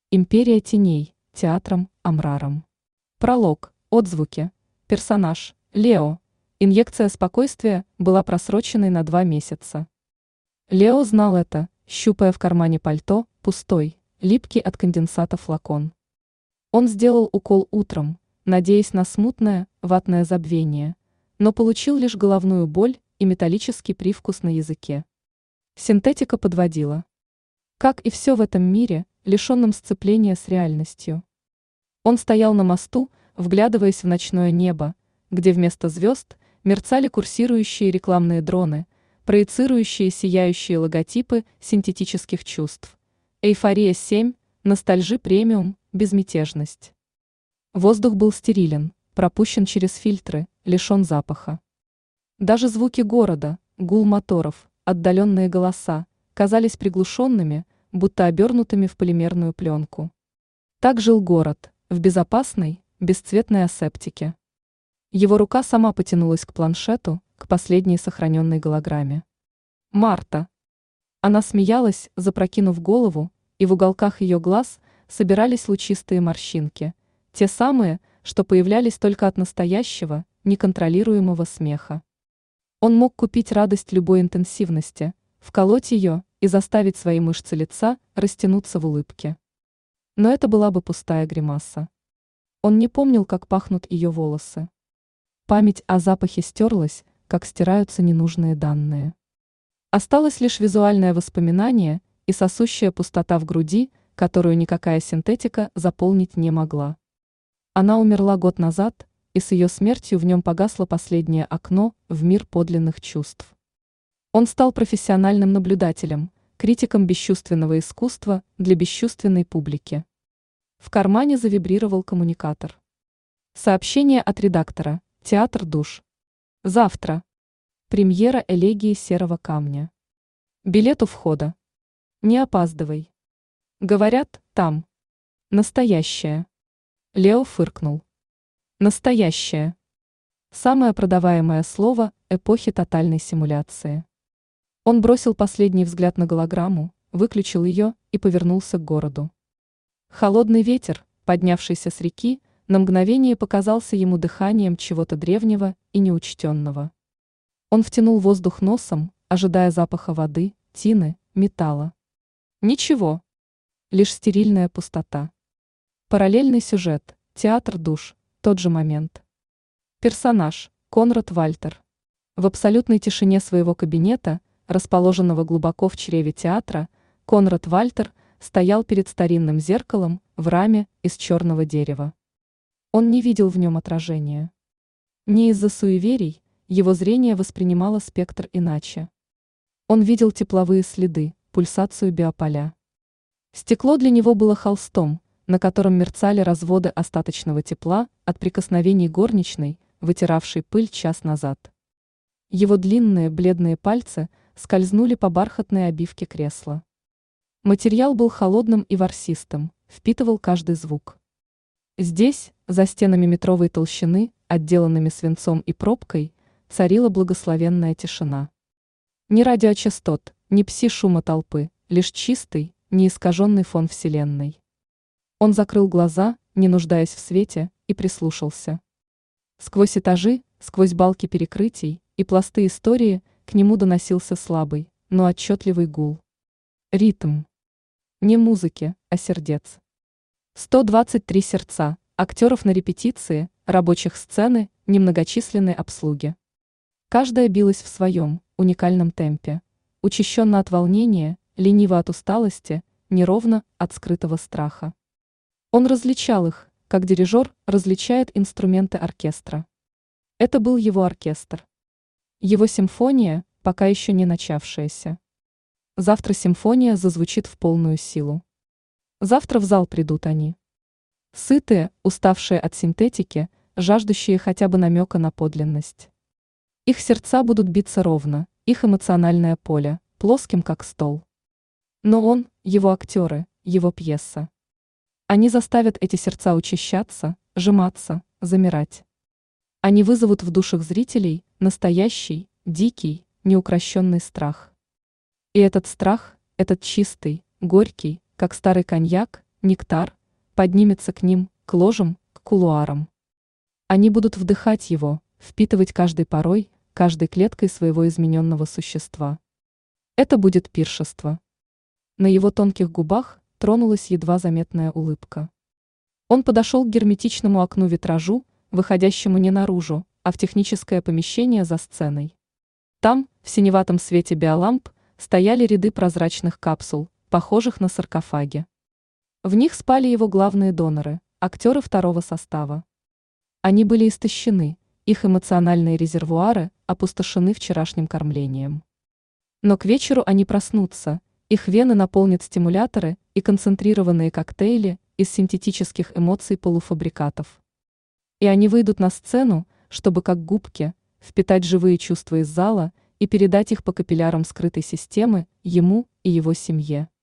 Империя теней, театром, Амраром. Пролог, отзвуки, персонаж, Лео. Инъекция спокойствия была просроченной на 2 месяца. Лео знал это, щупая в кармане пальто, пустой, липкий от конденсата флакон. Он сделал укол утром, надеясь на смутное, ватное забвение, но получил лишь головную боль и металлический привкус на языке. Синтетика подводила. Как и все в этом мире, лишенном сцепления с реальностью. Он стоял на мосту, вглядываясь в ночное небо, где вместо звезд мерцали курсирующие рекламные дроны, проецирующие сияющие логотипы синтетических чувств. Эйфория 7, ностальжи премиум, безмятежность. Воздух был стерилен, пропущен через фильтры, лишен запаха. Даже звуки города, гул моторов, отдаленные голоса, казались приглушенными, будто обернутыми в полимерную пленку. Так жил город, в безопасной, бесцветной асептике. Его рука сама потянулась к планшету, к последней сохраненной голограмме. Марта. Она смеялась, запрокинув голову, и в уголках ее глаз собирались лучистые морщинки, те самые, что появлялись только от настоящего, неконтролируемого смеха. Он мог купить радость любой интенсивности, вколоть ее и заставить свои мышцы лица растянуться в улыбке. Но это была бы пустая гримаса. Он не помнил, как пахнут ее волосы. Память о запахе стерлась, как стираются ненужные данные. Осталось лишь визуальное воспоминание и сосущая пустота в груди, которую никакая синтетика заполнить не могла. Она умерла год назад, и с ее смертью в нем погасло последнее окно в мир подлинных чувств. Он стал профессиональным наблюдателем, критиком бесчувственного искусства для бесчувственной публики. В кармане завибрировал коммуникатор. Сообщение от редактора. Театр душ. Завтра. Премьера элегии серого камня. Билет у входа. Не опаздывай. Говорят, там. Настоящая. Лео фыркнул. Настоящая. Самое продаваемое слово эпохи тотальной симуляции. Он бросил последний взгляд на голограмму, выключил ее и повернулся к городу. Холодный ветер, поднявшийся с реки, на мгновение показался ему дыханием чего-то древнего и неучтенного. Он втянул воздух носом, ожидая запаха воды, тины, металла. Ничего. Лишь стерильная пустота. Параллельный сюжет, театр душ, тот же момент. Персонаж, Конрад Вальтер. В абсолютной тишине своего кабинета, расположенного глубоко в чреве театра, Конрад Вальтер стоял перед старинным зеркалом в раме из черного дерева. Он не видел в нем отражения. Не из-за суеверий, его зрение воспринимало спектр иначе. Он видел тепловые следы, пульсацию биополя. Стекло для него было холстом, на котором мерцали разводы остаточного тепла от прикосновений горничной, вытиравшей пыль час назад. Его длинные бледные пальцы скользнули по бархатной обивке кресла. Материал был холодным и ворсистым, впитывал каждый звук. Здесь, за стенами метровой толщины, отделанными свинцом и пробкой, царила благословенная тишина. Ни радиочастот, ни пси-шума толпы, лишь чистый, неискаженный фон вселенной. Он закрыл глаза, не нуждаясь в свете, и прислушался. Сквозь этажи, сквозь балки перекрытий и пласты истории к нему доносился слабый, но отчетливый гул. Ритм. Не музыки, а сердец. 123 сердца, актеров на репетиции, рабочих сцены, немногочисленной обслуги. Каждая билась в своем, уникальном темпе, учащенно от волнения, лениво от усталости, неровно от скрытого страха. Он различал их, как дирижер различает инструменты оркестра. Это был его оркестр. Его симфония, пока еще не начавшаяся. Завтра симфония зазвучит в полную силу. Завтра в зал придут они. Сытые, уставшие от синтетики, жаждущие хотя бы намека на подлинность. Их сердца будут биться ровно, их эмоциональное поле, плоским как стол. Но он, его актеры, его пьеса. Они заставят эти сердца учащаться, сжиматься, замирать. Они вызовут в душах зрителей настоящий, дикий, неукрощенный страх. И этот страх, этот чистый, горький, как старый коньяк, нектар, поднимется к ним, к ложам, к кулуарам. Они будут вдыхать его, впитывать каждой порой, каждой клеткой своего измененного существа. Это будет пиршество. На его тонких губах тронулась едва заметная улыбка. Он подошел к герметичному окну-витражу, выходящему не наружу, а в техническое помещение за сценой. Там, в синеватом свете биоламп, стояли ряды прозрачных капсул, похожих на саркофаги. В них спали его главные доноры, актеры второго состава. Они были истощены, их эмоциональные резервуары опустошены вчерашним кормлением. Но к вечеру они проснутся, их вены наполнят стимуляторы и концентрированные коктейли из синтетических эмоций полуфабрикатов. И они выйдут на сцену, чтобы как губки впитать живые чувства из зала и передать их по капиллярам скрытой системы ему и его семье.